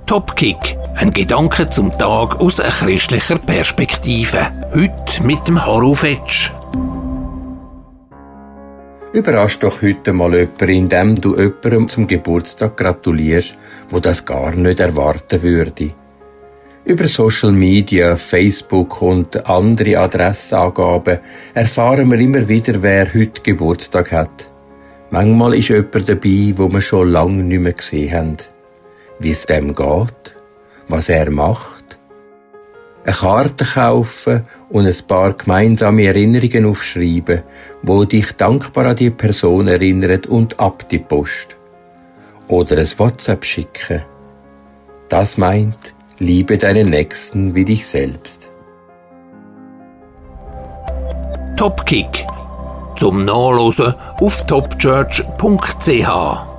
Topkick, ein Gedanke zum Tag aus einer christlicher Perspektive. Heute mit dem Harro Fetsch. Überrasch doch heute mal jemanden, indem du jemandem zum Geburtstag gratulierst, wo das gar nicht erwarten würde. Über Social Media, Facebook und andere Adressangaben erfahren wir immer wieder, wer heute Geburtstag hat. Manchmal ist jemand dabei, wo wir schon lange nicht mehr gesehen haben. Wie es dem geht, was er macht. Eine Karte kaufen und ein paar gemeinsame Erinnerungen aufschreiben, wo dich dankbar an die Person erinnert und ab die Post. Oder ein WhatsApp schicken. Das meint, liebe deinen Nächsten wie dich selbst. Topkick. Zum Nachlesen auf topchurch.ch